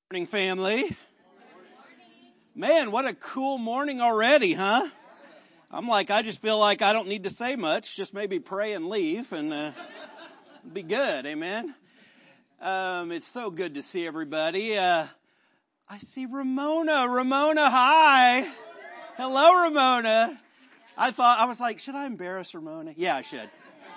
Morning, family. Man, what a cool morning already, huh? I just feel like I don't need to say much. Just maybe pray and leave and be good. Amen. It's so good to see everybody. I see Ramona. Ramona, hi. Hello, Ramona. I was like, should I embarrass Ramona? Yeah, I should.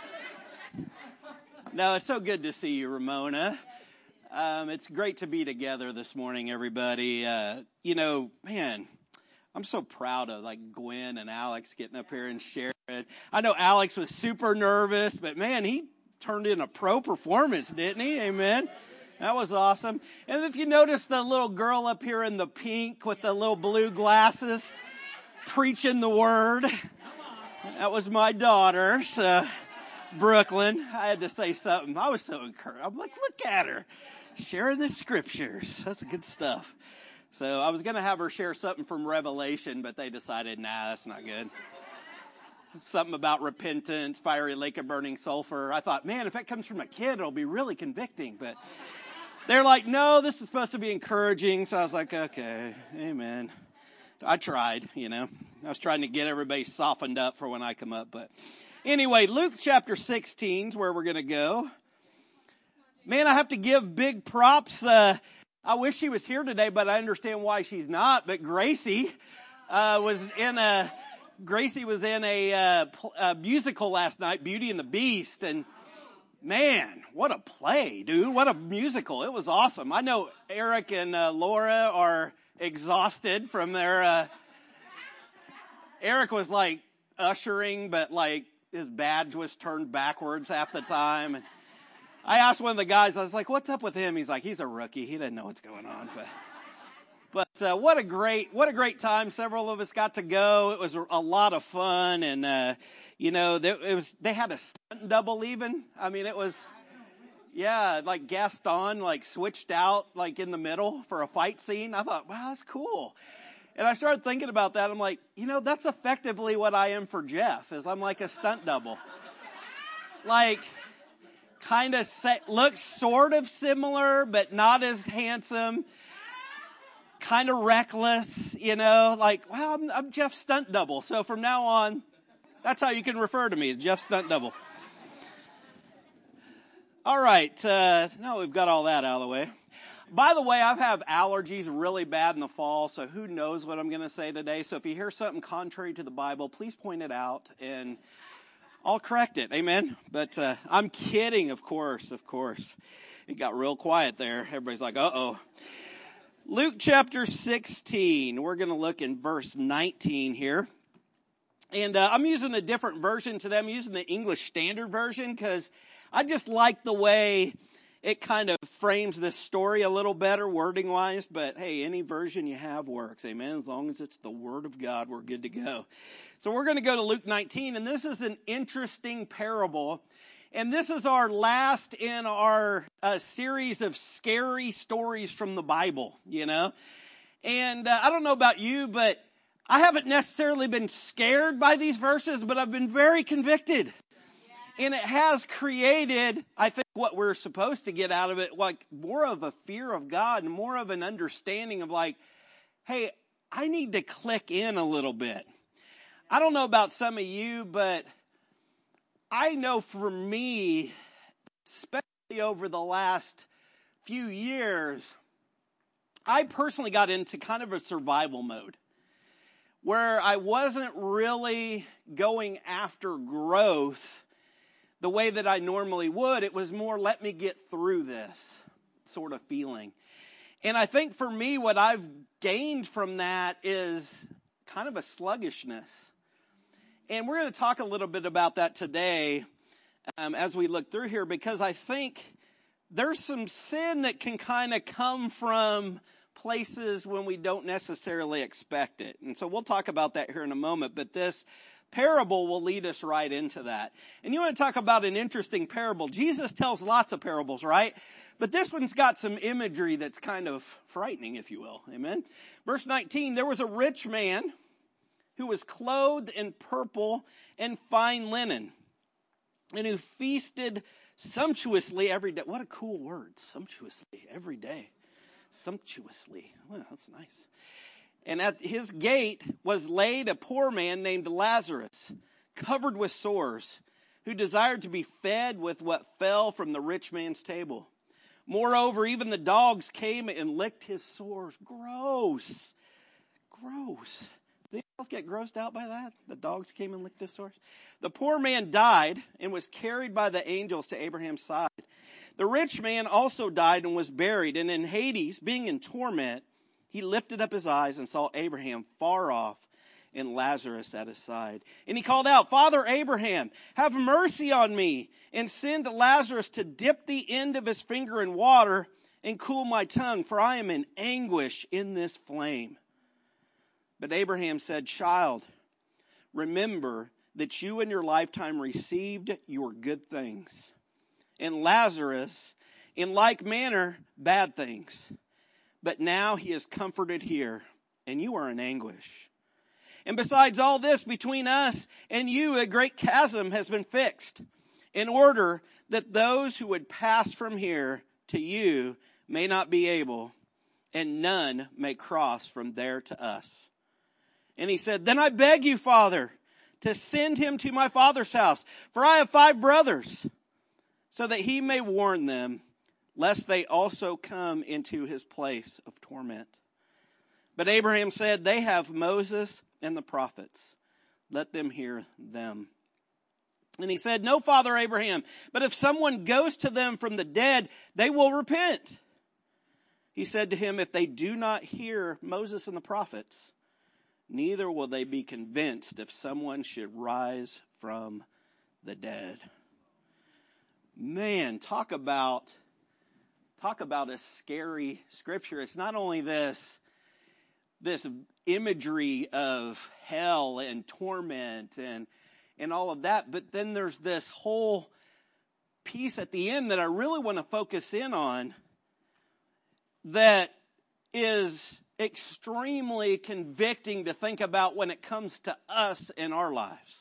No, it's so good to see you, Ramona. It's great to be together this morning, everybody. Man, I'm so proud of Gwen and Alex getting up here and sharing. I know Alex was super nervous, but man, he turned in a pro performance, didn't he? Amen. That was awesome. And if you notice the little girl up here in the pink with the little blue glasses preaching the word, that was my daughter, Brooklyn. I had to say something. I was so encouraged. I'm like, look at her. Sharing the scriptures. That's good stuff. So I was going to have her share something from Revelation, but they decided, nah, that's not good. Something about repentance, fiery lake of burning sulfur. I thought, man, if that comes from a kid, it'll be really convicting. But they're like, no, this is supposed to be encouraging. So I was like, okay, amen. I tried, I was trying to get everybody softened up for when I come up. But anyway, Luke chapter 16 is where we're going to go. Man, I have to give big props. I wish she was here today, but I understand why she's not. But Gracie was in a musical last night, Beauty and the Beast, and man, what a play, dude! What a musical! It was awesome. I know Eric and Laura are exhausted from their. Eric was ushering, but his badge was turned backwards half the time. And I asked one of the guys, I was like, what's up with him? He's like, he's a rookie. He doesn't know what's going on. But what a great time. Several of us got to go. It was a lot of fun. And, they had a stunt double even. I mean, it was, Gaston, switched out, in the middle for a fight scene. I thought, wow, that's cool. And I started thinking about that. I'm like, that's effectively what I am for Jeff, is I'm like a stunt double. Kind of looks sort of similar, but not as handsome. Kind of reckless, wow, I'm Jeff's stunt double. So from now on, that's how you can refer to me, Jeff's stunt double. All right, now we've got all that out of the way. By the way, I've had allergies really bad in the fall, so who knows what I'm going to say today. So if you hear something contrary to the Bible, please point it out and I'll correct it. Amen. But I'm kidding, of course. It got real quiet there. Everybody's like, uh-oh. Luke chapter 16. We're going to look in verse 19 here. And I'm using a different version today. I'm using the English Standard Version because I just like the way it kind of frames this story a little better wording-wise. But, hey, any version you have works. Amen. As long as it's the Word of God, we're good to go. So we're going to go to Luke 19, and this is an interesting parable. And this is our last in our series of scary stories from the Bible, And I don't know about you, but I haven't necessarily been scared by these verses, but I've been very convicted. And it has created, I think, what we're supposed to get out of it, more of a fear of God and more of an understanding of hey, I need to click in a little bit. I don't know about some of you, but I know for me, especially over the last few years, I personally got into kind of a survival mode where I wasn't really going after growth the way that I normally would. It was more, let me get through this sort of feeling. And I think for me, what I've gained from that is kind of a sluggishness. And we're going to talk a little bit about that today as we look through here, because I think there's some sin that can kind of come from places when we don't necessarily expect it. And so we'll talk about that here in a moment, but this parable will lead us right into that. And you want to talk about an interesting parable. Jesus tells lots of parables, right? But this one's got some imagery that's kind of frightening, if you will. Amen. Verse 19, there was a rich man who was clothed in purple and fine linen, and who feasted sumptuously every day. What a cool word, sumptuously, every day. sumptuously. Well, that's nice. And at his gate was laid a poor man named Lazarus, covered with sores, who desired to be fed with what fell from the rich man's table. Moreover, even the dogs came and licked his sores. Gross. Gross. Does anyone else get grossed out by that? The dogs came and licked his sores? The poor man died and was carried by the angels to Abraham's side. The rich man also died and was buried. And in Hades, being in torment, he lifted up his eyes and saw Abraham far off and Lazarus at his side. And he called out, Father Abraham, have mercy on me, and send Lazarus to dip the end of his finger in water and cool my tongue, for I am in anguish in this flame. But Abraham said, Child, remember that you in your lifetime received your good things, and Lazarus, in like manner, bad things. But now he is comforted here, and you are in anguish. And besides all this, between us and you, a great chasm has been fixed, in order that those who would pass from here to you may not be able, and none may cross from there to us. And he said, Then I beg you, Father, to send him to my father's house, for I have 5 brothers, so that he may warn them, lest they also come into his place of torment. But Abraham said, They have Moses and the prophets. Let them hear them. And he said, No, Father Abraham, but if someone goes to them from the dead, they will repent. He said to him, If they do not hear Moses and the prophets, neither will they be convinced if someone should rise from the dead. Man, talk about a scary scripture. It's not only this imagery of hell and torment and all of that, but then there's this whole piece at the end that I really want to focus in on that is extremely convicting to think about when it comes to us in our lives.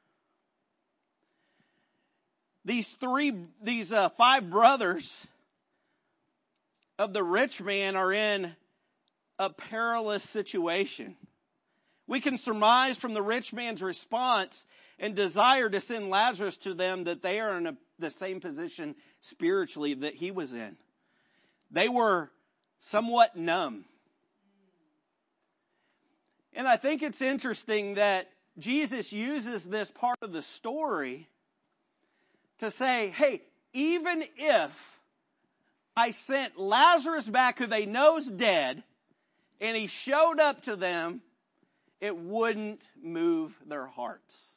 These 5 brothers of the rich man are in a perilous situation. We can surmise from the rich man's response and desire to send Lazarus to them that they are in the same position spiritually that he was in. They were somewhat numb. And I think it's interesting that Jesus uses this part of the story to say, hey, even if I sent Lazarus back, who they know is dead, and he showed up to them, it wouldn't move their hearts.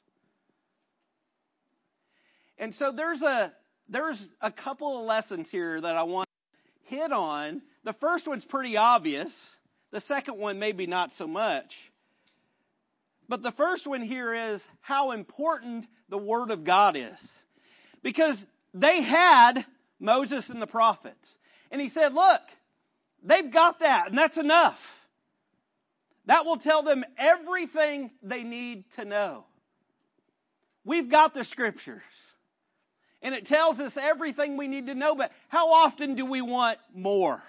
And so there's a couple of lessons here that I want to hit on. The first one's pretty obvious. The second one maybe not so much. But the first one here is how important the Word of God is. Because they had Moses and the prophets. And he said, look, they've got that, and that's enough. That will tell them everything they need to know. We've got the Scriptures. And it tells us everything we need to know, but how often do we want more?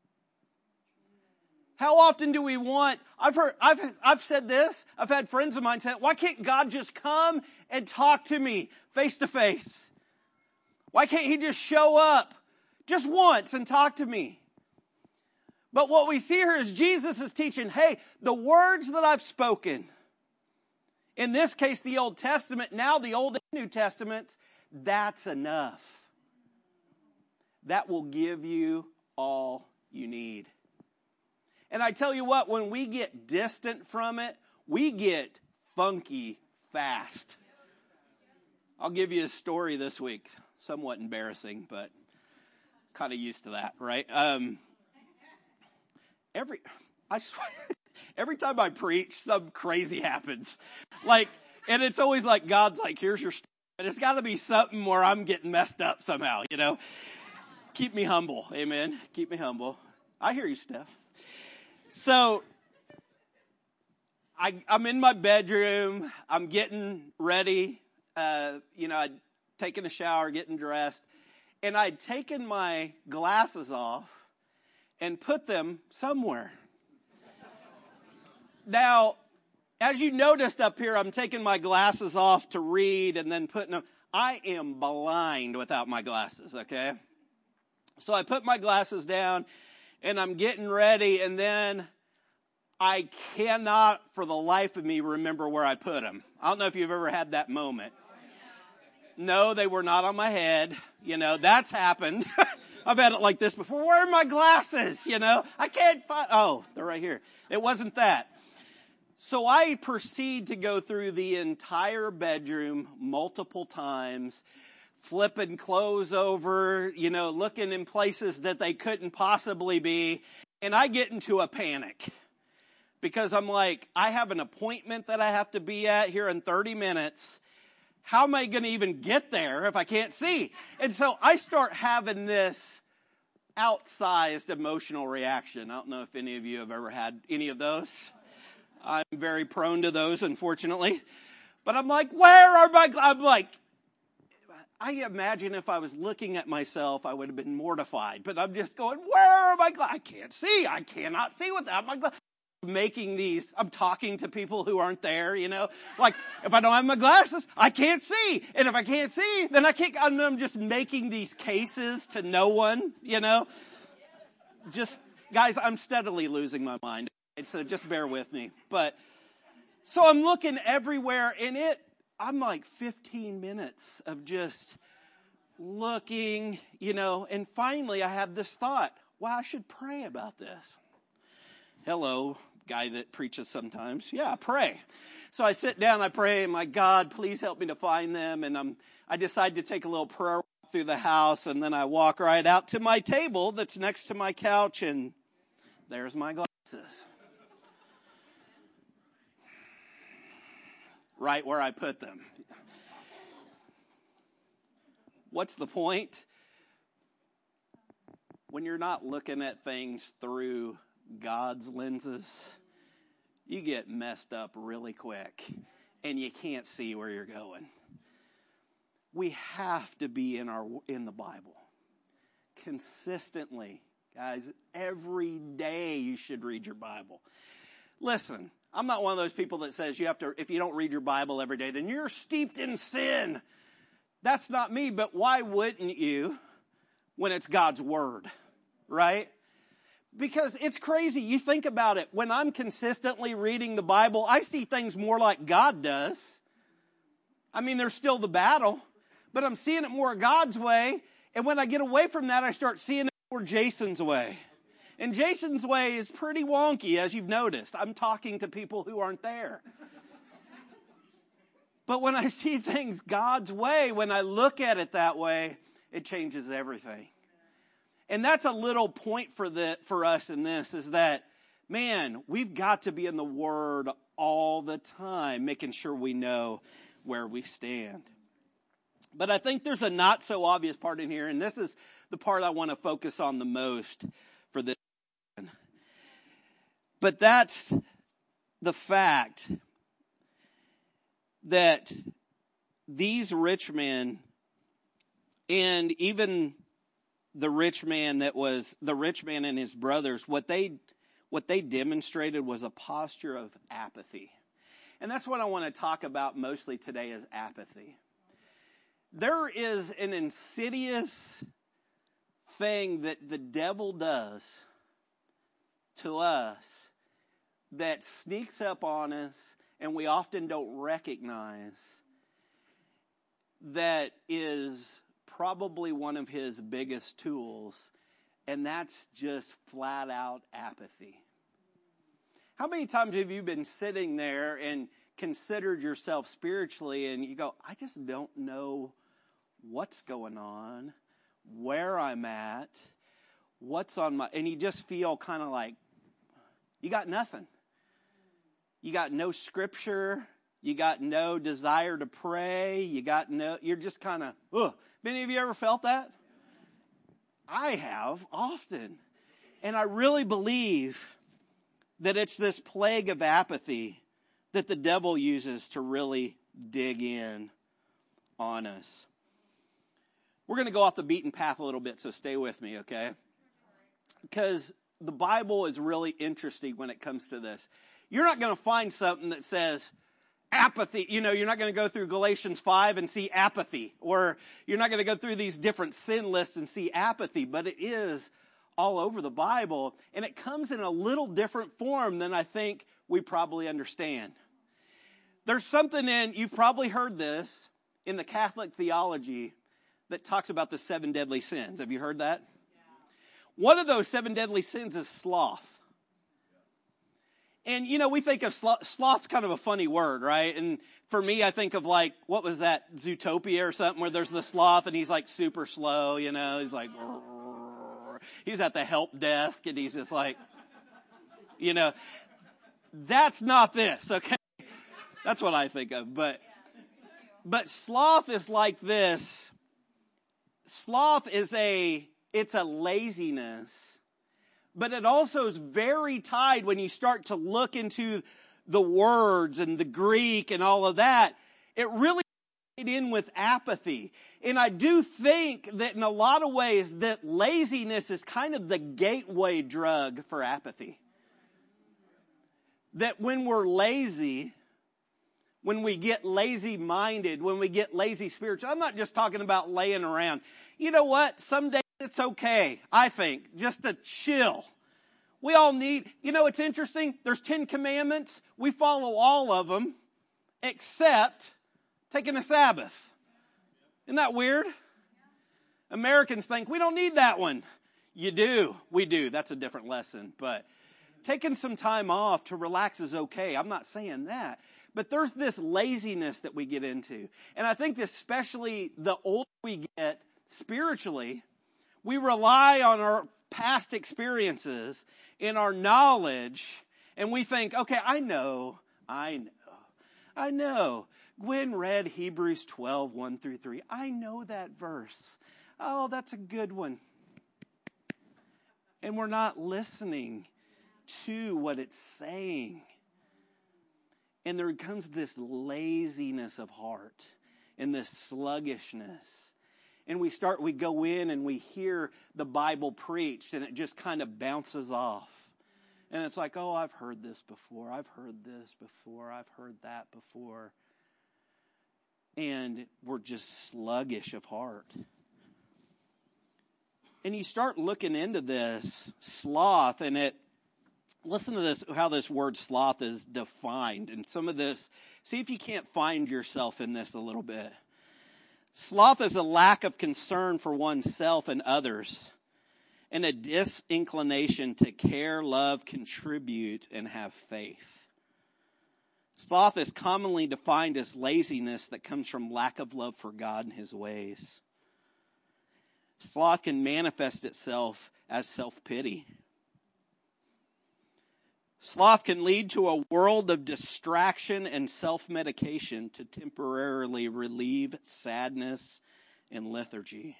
How often do we want, I've said this, I've had friends of mine say, why can't God just come and talk to me face to face? Why can't He just show up just once and talk to me? But what we see here is Jesus is teaching, hey, the words that I've spoken, in this case the Old Testament, now the Old and New Testaments, that's enough. That will give you all you need. And I tell you what, when we get distant from it, we get funky fast. I'll give you a story this week. Somewhat embarrassing, but kind of used to that, right? Every time I preach, something crazy happens. And it's always like God's like, here's your story. But it's got to be something where I'm getting messed up somehow, you know. Keep me humble, amen. Keep me humble. I hear you, Steph. So I'm in my bedroom. I'm getting ready. I'd taken a shower, getting dressed, and I'd taken my glasses off, and put them somewhere. Now, as you noticed up here, I'm taking my glasses off to read and then putting them. I am blind without my glasses, okay? So I put my glasses down and I'm getting ready, and then I cannot for the life of me remember where I put them. I don't know if you've ever had that moment. No, they were not on my head. That's happened. I've had it like this before. Where are my glasses? I can't find. Oh, they're right here. It wasn't that. So I proceed to go through the entire bedroom multiple times, flipping clothes over, looking in places that they couldn't possibly be. And I get into a panic because I'm like, I have an appointment that I have to be at here in 30 minutes. How am I going to even get there if I can't see? And so I start having this outsized emotional reaction. I don't know if any of you have ever had any of those. I'm very prone to those, unfortunately. But I'm like, where are my I'm like, I imagine if I was looking at myself, I would have been mortified. But I'm just going, where are my glasses? I can't see. I cannot see without my glasses. I'm talking to people who aren't there, Like, if I don't have my glasses, I can't see. And if I can't see, then I can't, I'm just making these cases to no one, Just, guys, I'm steadily losing my mind. So just bear with me. But, so I'm looking everywhere, and I'm like 15 minutes of just looking, and finally I have this thought, well, I should pray about this. Hello, guy that preaches sometimes. Yeah, pray. So I sit down, I pray, and my God, please help me to find them. And I decide to take a little prayer walk through the house, and then I walk right out to my table that's next to my couch, and there's my glasses. Right where I put them. What's the point? When you're not looking at things through God's lenses, you get messed up really quick and you can't see where you're going. We have to be in the Bible consistently. Guys, every day you should read your Bible. Listen, I'm not one of those people that says if you don't read your Bible every day, then you're steeped in sin. That's not me, but why wouldn't you when it's God's Word, right? Because it's crazy. You think about it. When I'm consistently reading the Bible, I see things more like God does. I mean, there's still the battle, but I'm seeing it more God's way. And when I get away from that, I start seeing it more Jason's way. And Jason's way is pretty wonky, as you've noticed. I'm talking to people who aren't there. But when I see things God's way, when I look at it that way, it changes everything. And that's a little point for us in this, is that, man, we've got to be in the Word all the time, making sure we know where we stand. But I think there's a not so obvious part in here, and this is the part I want to focus on the most for this. But that's the fact that these rich men, and even the rich man and his brothers, what they demonstrated was a posture of apathy. And that's what I want to talk about mostly today, is apathy. There is an insidious thing that the devil does to us that sneaks up on us and we often don't recognize, that is probably one of his biggest tools, and that's just flat out apathy. How many times have you been sitting there and considered yourself spiritually and you go, I just don't know what's going on, where I'm at, and you just feel kind of like you got nothing. You got no scripture. You got no desire to pray. You're just kind of, ugh. Have any of you ever felt that? I have, often. And I really believe that it's this plague of apathy that the devil uses to really dig in on us. We're going to go off the beaten path a little bit, so stay with me, okay? Because the Bible is really interesting when it comes to this. You're not going to find something that says apathy. You're not going to go through Galatians 5 and see apathy. Or you're not going to go through these different sin lists and see apathy. But it is all over the Bible. And it comes in a little different form than I think we probably understand. There's something you've probably heard this in the Catholic theology that talks about the 7 deadly sins. Have you heard that? One of those 7 deadly sins is sloth. And, we think of sloth's kind of a funny word, right? And for me, I think of what was that, Zootopia or something, where there's the sloth and he's super slow, he's like, he's at the help desk and he's just that's not this, okay? That's what I think of. But sloth is like this. Sloth is it's a laziness. But it also is very tied when you start to look into the words and the Greek and all of that. It really tied in with apathy. And I do think that in a lot of ways that laziness is kind of the gateway drug for apathy. That when we're lazy, when we get lazy-minded, when we get lazy spiritual, I'm not just talking about laying around. You know what? Some days it's okay, I think, just to chill. We all need, it's interesting. There's 10 commandments. We follow all of them except taking a Sabbath. Isn't that weird? Americans think we don't need that one. You do. We do. That's a different lesson. But taking some time off to relax is okay. I'm not saying that. But there's this laziness that we get into. And I think especially the older we get spiritually, we rely on our past experiences and our knowledge, and we think, okay, I know. Gwen read Hebrews 12, 1 through 3. I know that verse. Oh, that's a good one. And we're not listening to what it's saying. And there comes this laziness of heart and this sluggishness. And we go in and we hear the Bible preached and it just kind of bounces off. And it's like, oh, I've heard this before. I've heard this before. I've heard that before. And we're just sluggish of heart. And you start looking into this sloth and listen to this, how this word sloth is defined. And some of this, see if you can't find yourself in this a little bit. Sloth is a lack of concern for oneself and others, and a disinclination to care, love, contribute, and have faith. Sloth is commonly defined as laziness that comes from lack of love for God and His ways. Sloth can manifest itself as self-pity. Sloth can lead to a world of distraction and self-medication to temporarily relieve sadness and lethargy.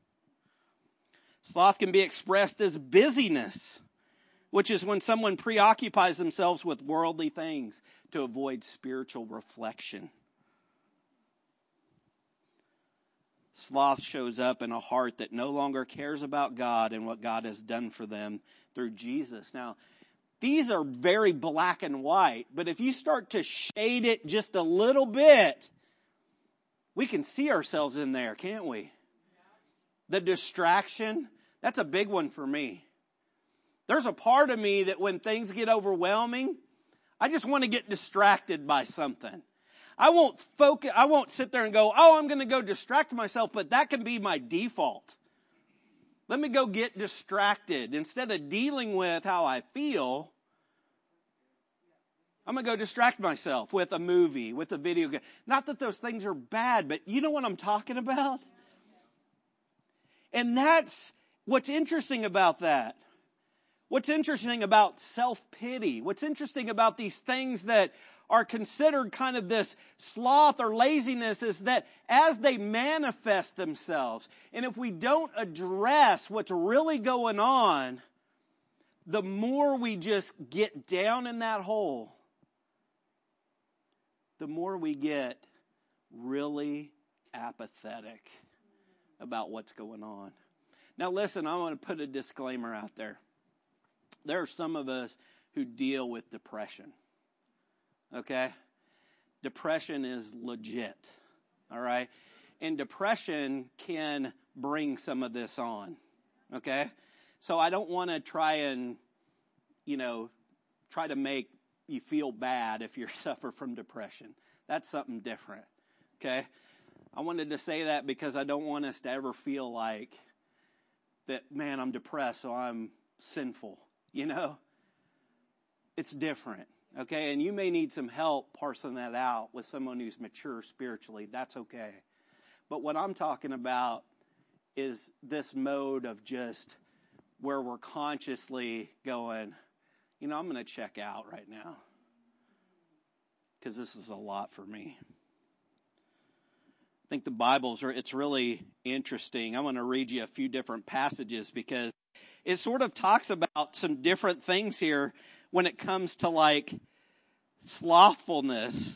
Sloth can be expressed as busyness, which is when someone preoccupies themselves with worldly things to avoid spiritual reflection. Sloth shows up in a heart that no longer cares about God and what God has done for them through Jesus. Now, these are very black and white, but if you start to shade it just a little bit, we can see ourselves in there, can't we? The distraction, that's a big one for me. There's a part of me that when things get overwhelming, I just want to get distracted by something. I won't sit there and go, oh, I'm going to go distract myself, but that can be my default. Let me go get distracted. Instead of dealing with how I feel, I'm going to go distract myself with a movie, with a video game. Not that those things are bad, but you know what I'm talking about? And that's what's interesting about that. What's interesting about self-pity. What's interesting about these things that are considered kind of this sloth or laziness is that as they manifest themselves, and if we don't address what's really going on, the more we just get down in that hole, the more we get really apathetic about what's going on. Now listen, I want to put a disclaimer out there. there are some of us who deal with depression. Okay? Depression is legit. All right? And depression can bring some of this on. Okay? So I don't want to try and, try to make you feel bad if you suffer from depression. That's something different. Okay? I wanted to say that because I don't want us to ever feel like that, man, I'm depressed, so I'm sinful. It's different. Okay? And you may need some help parsing that out with someone who's mature spiritually. That's okay. But what I'm talking about is this mode of just where we're consciously going, I'm going to check out right now because this is a lot for me. I think the it's really interesting. I'm going to read you a few different passages because it sort of talks about some different things here when it comes to like slothfulness.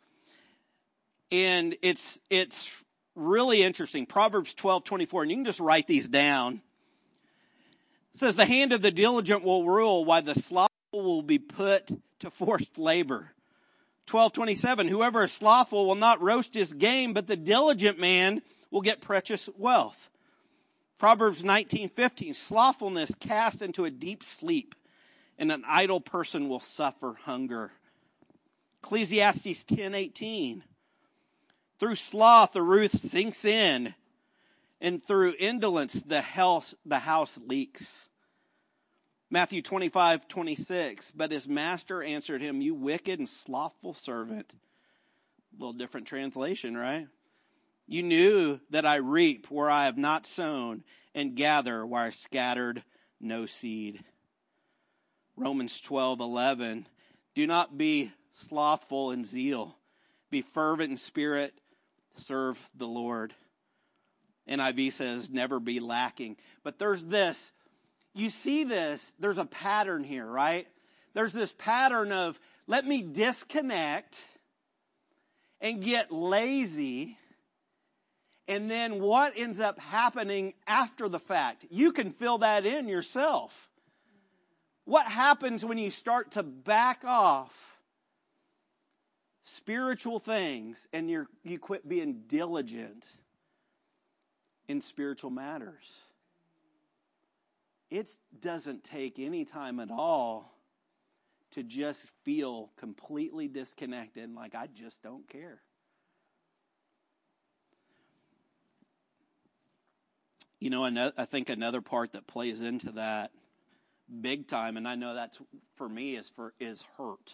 And it's really interesting. Proverbs 12:24, and you can just write these down. It says, the hand of the diligent will rule, while the slothful will be put to forced labor. 12:27, whoever is slothful will not roast his game, but the diligent man will get precious wealth. Proverbs 19:15, slothfulness casts into a deep sleep, and an idle person will suffer hunger. Ecclesiastes 10:18, through sloth the roof sinks in, and through indolence the house leaks. Matthew 25:26, but his master answered him, you wicked and slothful servant. A little different translation, right? You knew that I reap where I have not sown and gather where I scattered no seed. Romans 12:11, do not be slothful in zeal. Be fervent in spirit. Serve the Lord. NIV says never be lacking. But there's this. You see this, there's a pattern here, right? There's this pattern of let me disconnect and get lazy. And then what ends up happening after the fact? You can fill that in yourself. What happens when you start to back off spiritual things and you quit being diligent in spiritual matters? It doesn't take any time at all to just feel completely disconnected and like I just don't care. I think another part that plays into that big time, and I know that's for me, is hurt.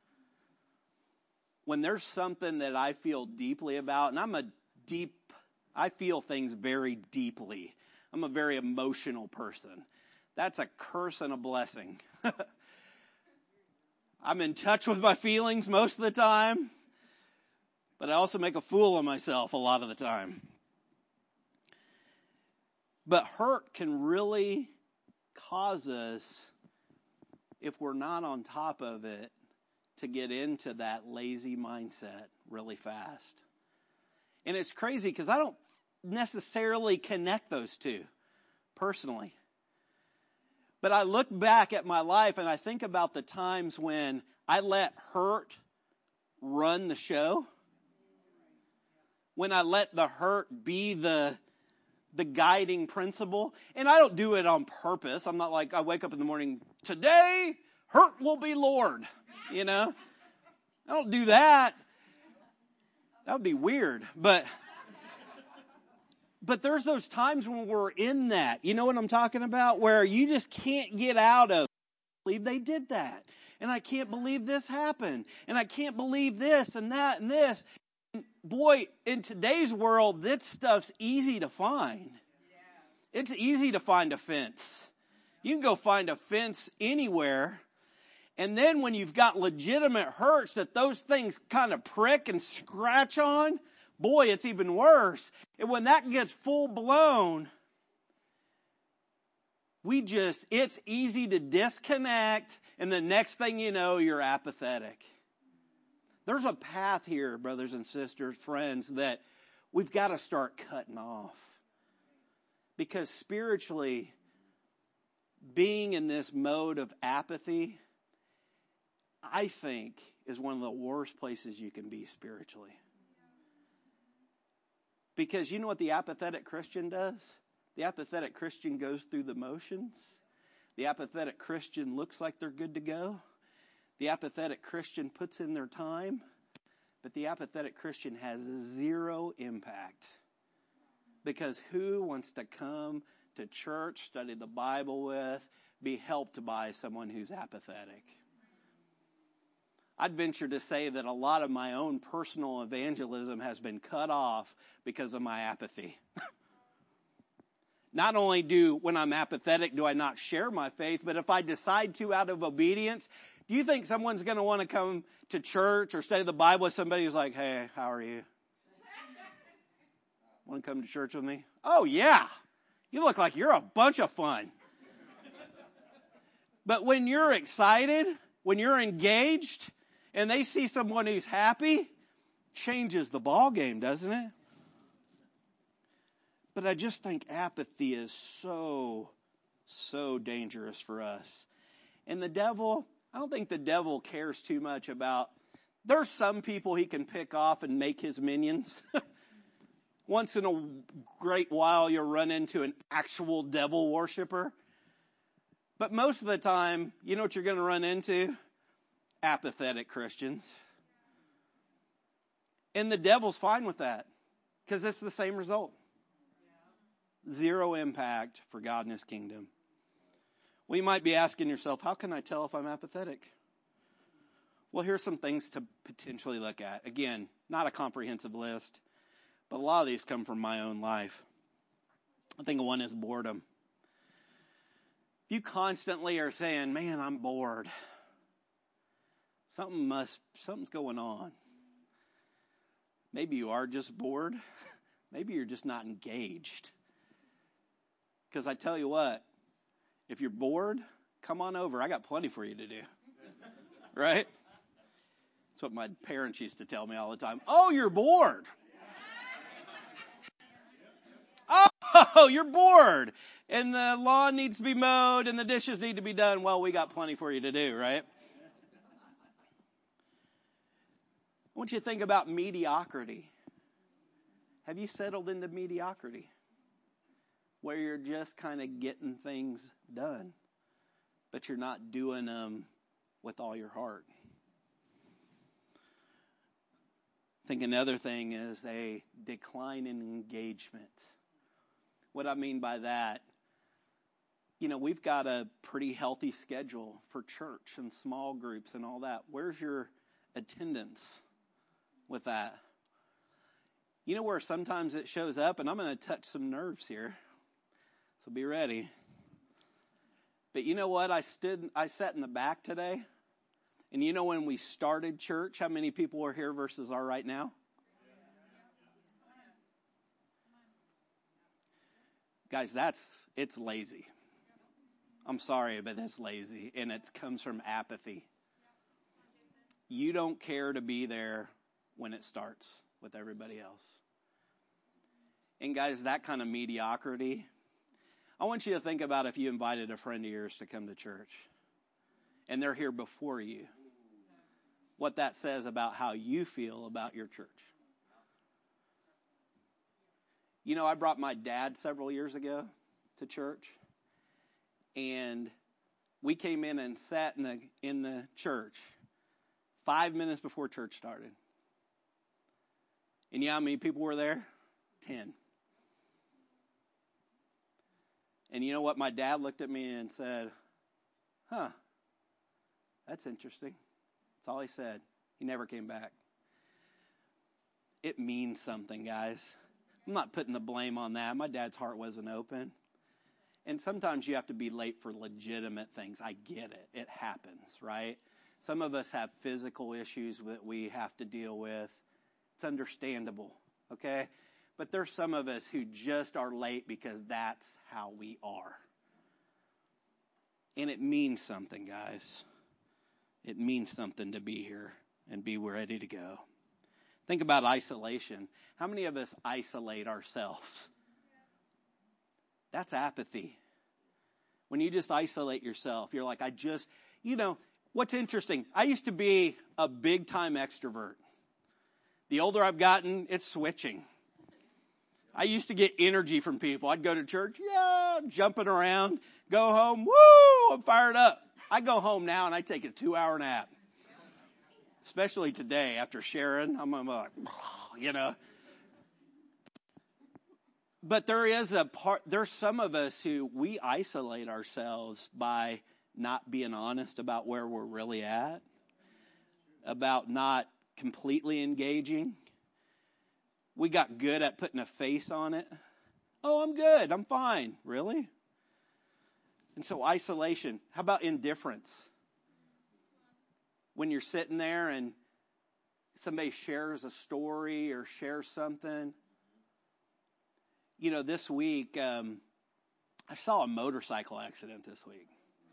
When there's something that I feel deeply about, and I feel things very deeply. I'm a very emotional person. That's a curse and a blessing. I'm in touch with my feelings most of the time, but I also make a fool of myself a lot of the time. But hurt can really cause us, if we're not on top of it, to get into that lazy mindset really fast. And it's crazy because I don't necessarily connect those two personally. But I look back at my life and I think about the times when I let hurt run the show. When I let the hurt be the guiding principle. And I don't do it on purpose. I'm not like I wake up in the morning, today hurt will be Lord. I don't do that. That would be weird. But there's those times when we're in that. You know what I'm talking about? Where you just can't get out of, I believe they did that. And I can't believe this happened. And I can't believe this and that and this. And boy, in today's world, this stuff's easy to find. It's easy to find a fence. You can go find a fence anywhere. And then when you've got legitimate hurts that those things kind of prick and scratch on, boy, it's even worse. And when that gets full blown, it's easy to disconnect, and the next thing you know, you're apathetic. There's a path here, brothers and sisters, friends, that we've got to start cutting off. Because spiritually, being in this mode of apathy, I think, is one of the worst places you can be spiritually. Because you know what the apathetic Christian does? The apathetic Christian goes through the motions. The apathetic Christian looks like they're good to go. The apathetic Christian puts in their time. But the apathetic Christian has zero impact. Because who wants to come to church, study the Bible with, be helped by someone who's apathetic? I'd venture to say that a lot of my own personal evangelism has been cut off because of my apathy. Not only when I'm apathetic, do I not share my faith, but if I decide to out of obedience, do you think someone's going to want to come to church or study the Bible with somebody who's like, hey, how are you? Want to come to church with me? Oh, yeah. You look like you're a bunch of fun. But when you're excited, when you're engaged, and they see someone who's happy, changes the ball game, doesn't it? But I just think apathy is so dangerous for us. And the devil, I don't think the devil cares too much about, there's some people he can pick off and make his minions. Once in a great while you'll run into an actual devil worshiper. But most of the time, you know what you're going to run into? Apathetic Christians. And the devil's fine with that. Because it's the same result. Zero impact for God and His kingdom. Well, you might be asking yourself, how can I tell if I'm apathetic? Well, here's some things to potentially look at. Again, not a comprehensive list, but a lot of these come from my own life. I think one is boredom. If you constantly are saying, man, I'm bored, something's going on. Maybe you are just bored. Maybe you're just not engaged. Because I tell you what, if you're bored, come on over. I got plenty for you to do. Right? That's what my parents used to tell me all the time. Oh, you're bored. Oh, you're bored. And the lawn needs to be mowed and the dishes need to be done. Well, we got plenty for you to do, right? I want you to think about mediocrity. Have you settled into mediocrity? Where you're just kind of getting things done, but you're not doing them with all your heart. I think another thing is a decline in engagement. What I mean by that, we've got a pretty healthy schedule for church and small groups and all that. Where's your attendance with that? You know where sometimes it shows up, and I'm going to touch some nerves here. So be ready. But you know what? I sat in the back today. And you know when we started church, how many people were here versus are right now? Guys, it's lazy. I'm sorry, but it's lazy. And it comes from apathy. You don't care to be there when it starts with everybody else. And guys, that kind of mediocrity, I want you to think about if you invited a friend of yours to come to church and they're here before you, what that says about how you feel about your church. I brought my dad several years ago to church, and we came in and sat in the church 5 minutes before church started. And you know how many people were there? 10. And you know what? My dad looked at me and said, that's interesting. That's all he said. He never came back. It means something, guys. I'm not putting the blame on that. My dad's heart wasn't open. And sometimes you have to be late for legitimate things. I get it. It happens, right? Some of us have physical issues that we have to deal with. It's understandable, okay? But there's some of us who just are late because that's how we are. And it means something, guys. It means something to be here and be ready to go. Think about isolation. How many of us isolate ourselves? That's apathy. When you just isolate yourself, you're like, what's interesting? I used to be a big time extrovert. The older I've gotten, it's switching. I used to get energy from people. I'd go to church, jumping around, go home, woo, I'm fired up. I go home now and I take a 2-hour nap. Especially today after Sharon, I'm like, But there's some of us who we isolate ourselves by not being honest about where we're really at, about not completely engaging. We got good at putting a face on it. Oh, I'm good. I'm fine. Really? And so isolation. How about indifference? When you're sitting there and somebody shares a story or shares something. This week, I saw a motorcycle accident this week.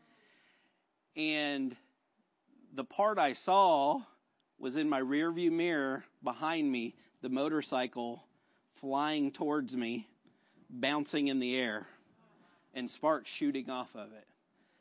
And the part I saw was in my rearview mirror behind me, the motorcycle flying towards me, bouncing in the air, and sparks shooting off of it.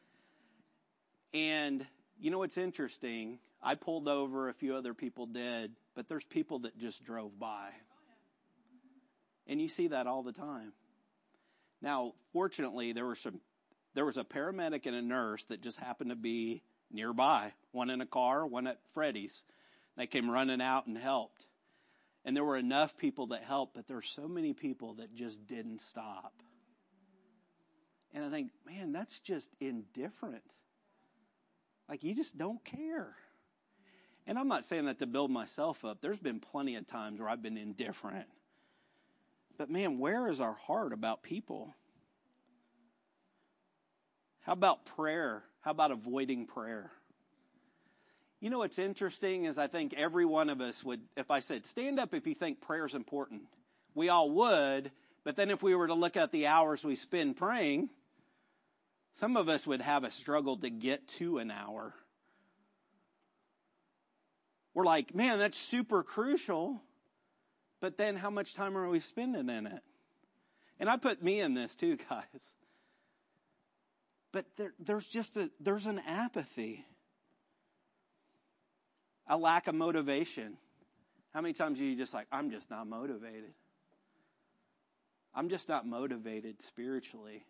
And you know what's interesting? I pulled over, a few other people did, but there's people that just drove by. And you see that all the time. Now, fortunately, there was a paramedic and a nurse that just happened to be nearby. One in a car, one at Freddy's. They came running out and helped. And there were enough people that helped, but there were so many people that just didn't stop. And I think, man, that's just indifferent. Like, you just don't care. And I'm not saying that to build myself up. There's been plenty of times where I've been indifferent. But man, where is our heart about people? How about prayer? How about avoiding prayer? You know what's interesting is I think every one of us would, if I said, stand up if you think prayer is important. We all would, but then if we were to look at the hours we spend praying, some of us would have a struggle to get to an hour. We're like, man, that's super crucial. But then how much time are we spending in it? And I put me in this too, guys. But there's an apathy. A lack of motivation. How many times are you just like, I'm just not motivated? I'm just not motivated spiritually.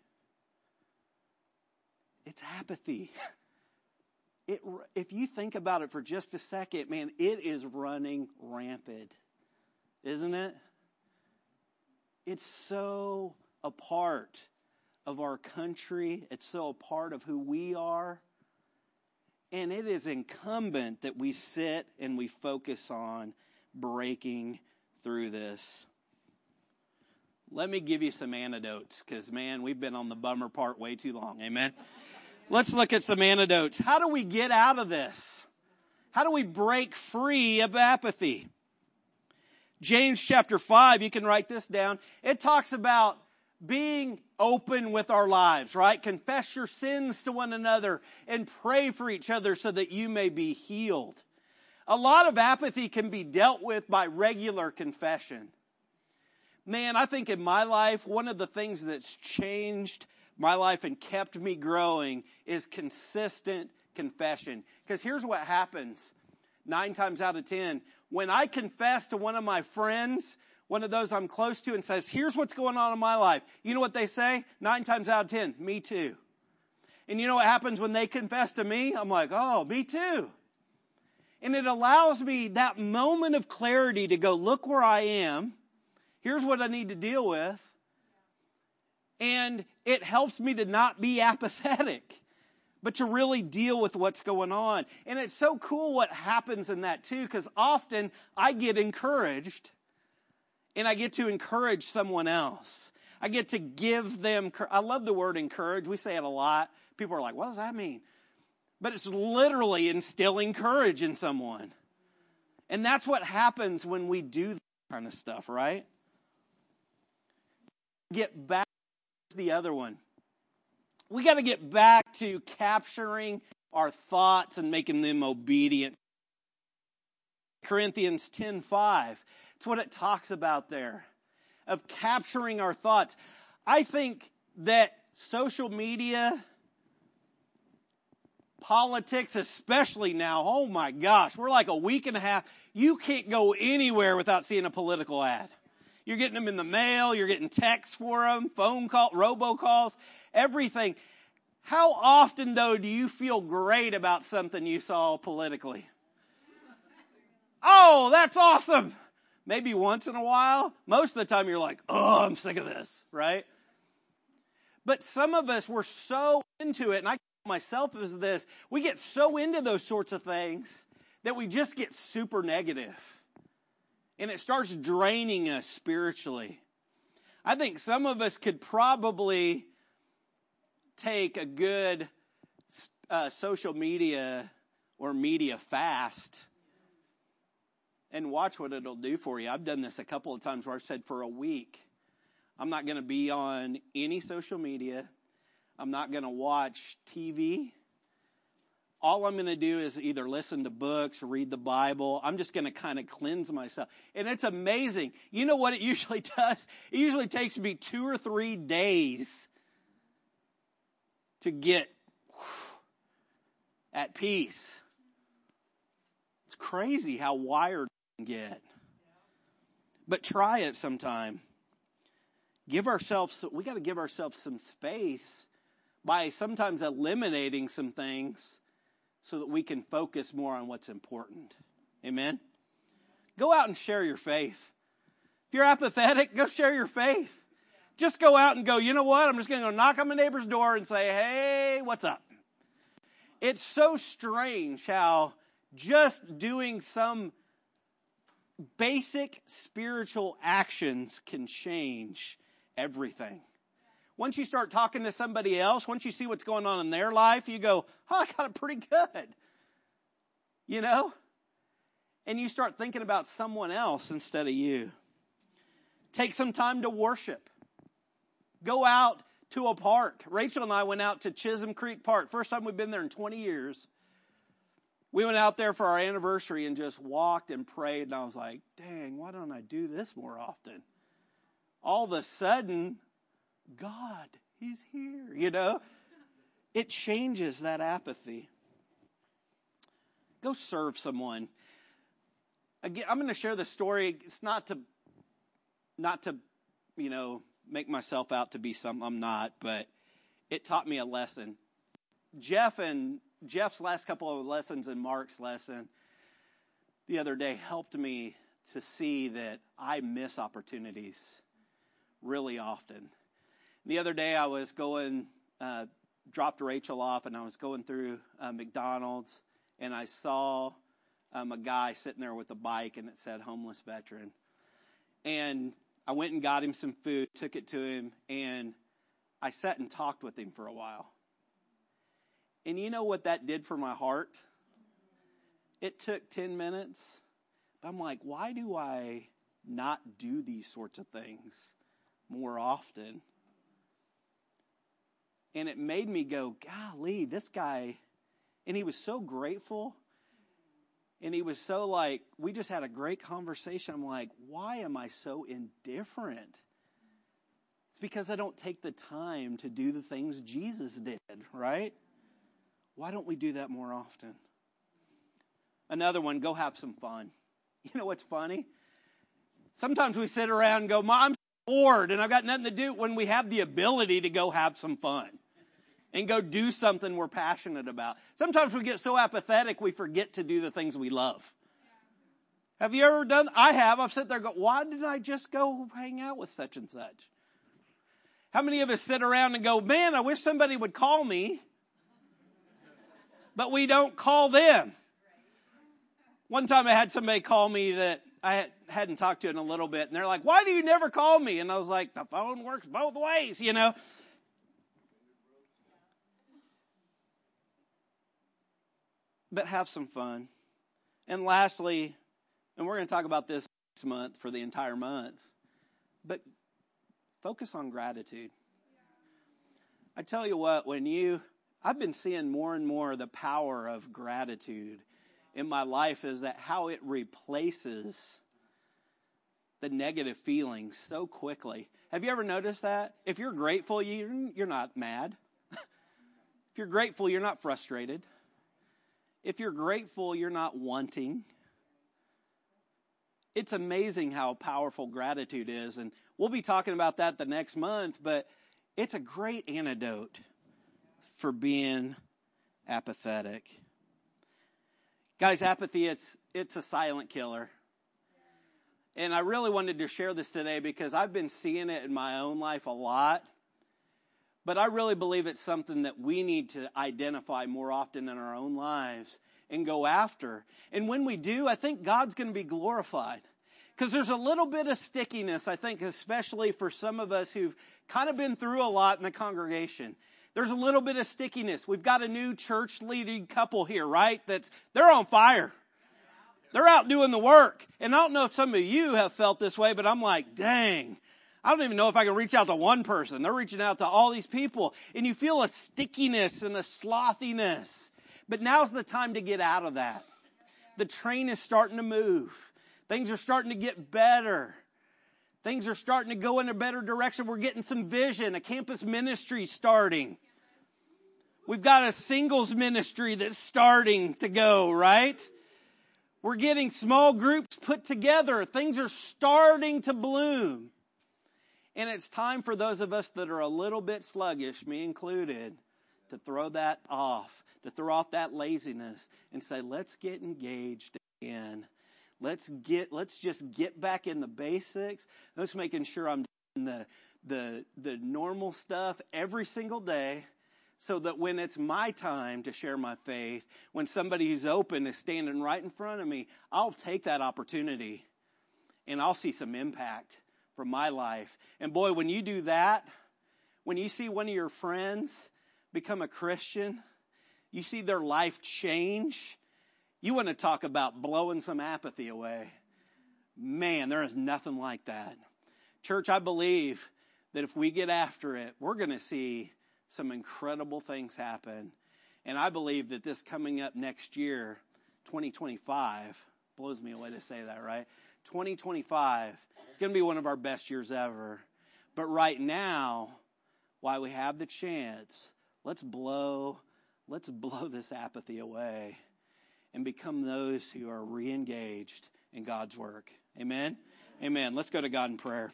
It's apathy. If you think about it for just a second, man, it is running rampant. Isn't it? It's so a part of our country. It's so a part of who we are. And it is incumbent that we sit and we focus on breaking through this. Let me give you some antidotes because, man, we've been on the bummer part way too long. Amen? Let's look at some antidotes. How do we get out of this? How do we break free of apathy? James chapter 5, you can write this down. It talks about being open with our lives, right? Confess your sins to one another and pray for each other so that you may be healed. A lot of apathy can be dealt with by regular confession. Man, I think in my life, one of the things that's changed my life and kept me growing is consistent confession. Because here's what happens 9 times out of 10. When I confess to one of my friends, one of those I'm close to, and says, here's what's going on in my life. You know what they say? 9 times out of 10, me too. And you know what happens when they confess to me? I'm like, oh, me too. And it allows me that moment of clarity to go, look where I am. Here's what I need to deal with. And it helps me to not be apathetic, but to really deal with what's going on. And it's so cool what happens in that too, because often I get encouraged and I get to encourage someone else. I get to give them, I love the word encourage. We say it a lot. People are like, what does that mean? But it's literally instilling courage in someone. And that's what happens when we do that kind of stuff, right? Get back to the other one. We got to get back to capturing our thoughts and making them obedient. Corinthians 10:5. It's what it talks about there, of capturing our thoughts. I think that social media Politics, especially now, oh my gosh, we're like a week and a half. You can't go anywhere without seeing a political ad. You're getting them in the mail, you're getting texts for them, phone call, robocalls, everything. How often, though, do you feel great about something you saw politically? Oh, that's awesome. Maybe once in a while. Most of the time you're like, oh, I'm sick of this, right? But some of us, we're so into it, and I count myself as this, we get so into those sorts of things that we just get super negative. And it starts draining us spiritually. I think some of us could probably take a good social media or media fast and watch what it'll do for you. I've done this a couple of times where I've said for a week, I'm not going to be on any social media. I'm not going to watch TV. All I'm going to do is either listen to books, read the Bible. I'm just going to kind of cleanse myself. And it's amazing. You know what it usually does? It usually takes me 2 or 3 days to get at peace. It's crazy how wired we can get. But try it sometime. We got to give ourselves some space by sometimes eliminating some things so that we can focus more on what's important. Amen? Go out and share your faith. If you're apathetic, go share your faith. Just go out and go, you know what? I'm just going to go knock on my neighbor's door and say, hey, what's up? It's so strange how just doing some basic spiritual actions can change everything. Once you start talking to somebody else, once you see what's going on in their life, you go, oh, I got it pretty good. You know? And you start thinking about someone else instead of you. Take some time to worship. Go out to a park. Rachel and I went out to Chisholm Creek Park. First time we've been there in 20 years. We went out there for our anniversary and just walked and prayed. And I was like, dang, why don't I do this more often? All of a sudden, God, He's here, you know. It changes that apathy. Go serve someone. Again, I'm going to share the story. It's not to, make myself out to be something I'm not, but it taught me a lesson. Jeff's last couple of lessons and Mark's lesson the other day helped me to see that I miss opportunities really often. The other day I was dropped Rachel off, and I was going through McDonald's, and I saw a guy sitting there with a bike, and it said homeless veteran. And I went and got him some food, took it to him, and I sat and talked with him for a while. And you know what that did for my heart? It took 10 minutes. But I'm like, why do I not do these sorts of things more often? And it made me go, golly, this guy, and he was so grateful. And he was so like, we just had a great conversation. I'm like, why am I so indifferent? It's because I don't take the time to do the things Jesus did, right? Why don't we do that more often? Another one, go have some fun. You know what's funny? Sometimes we sit around and go, I'm bored and I've got nothing to do, when we have the ability to go have some fun and go do something we're passionate about. Sometimes we get so apathetic we forget to do the things we love. Have you ever done? I have. I've sat there and go, why didn't I just go hang out with such and such? How many of us sit around and go, man, I wish somebody would call me, but we don't call them? One time I had somebody call me that I hadn't talked to in a little bit, and they're like, why do you never call me? And I was like, the phone works both ways, you know. But have some fun. And lastly, and we're going to talk about this next month for the entire month, but focus on gratitude. I tell you what, I've been seeing more and more the power of gratitude in my life, is that how it replaces the negative feelings so quickly. Have you ever noticed that? If you're grateful, you're not mad. If you're grateful, you're not frustrated. If you're grateful, you're not wanting. It's amazing how powerful gratitude is, and we'll be talking about that the next month, but it's a great antidote for being apathetic. Guys, apathy, it's a silent killer. And I really wanted to share this today because I've been seeing it in my own life a lot. But I really believe it's something that we need to identify more often in our own lives and go after. And when we do, I think God's going to be glorified. Because there's a little bit of stickiness, I think, especially for some of us who've kind of been through a lot in the congregation. There's a little bit of stickiness. We've got a new church leading couple here, right? They're on fire. They're out doing the work. And I don't know if some of you have felt this way, but I'm like, dang. I don't even know if I can reach out to one person. They're reaching out to all these people. And you feel a stickiness and a slothiness. But now's the time to get out of that. The train is starting to move. Things are starting to get better. Things are starting to go in a better direction. We're getting some vision. A campus ministry starting. We've got a singles ministry that's starting to go, right? We're getting small groups put together. Things are starting to bloom. And it's time for those of us that are a little bit sluggish, me included, to throw that off, to throw off that laziness and say, let's get engaged again. Let's just get back in the basics. Let's making sure I'm doing the normal stuff every single day so that when it's my time to share my faith, when somebody who's open is standing right in front of me, I'll take that opportunity and I'll see some impact from my life. And boy, when you do that, when you see one of your friends become a Christian, you see their life change, you want to talk about blowing some apathy away. Man, there is nothing like that. Church, I believe that if we get after it, we're going to see some incredible things happen. And I believe that this coming up next year, 2025, blows me away to say that, right? 2025, it's going to be one of our best years ever. But right now, while we have the chance, let's blow this apathy away and become those who are re-engaged in God's work. Amen? Amen. Let's go to God in prayer.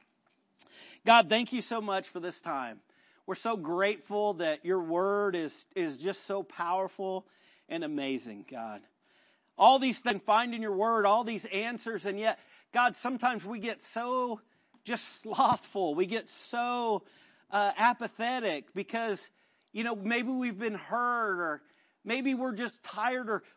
God, thank you so much for this time. We're so grateful that your word is just so powerful and amazing, God. All these things find in your word, all these answers, and yet, God, sometimes we get so just slothful. We get so apathetic because, maybe we've been hurt or maybe we're just tired or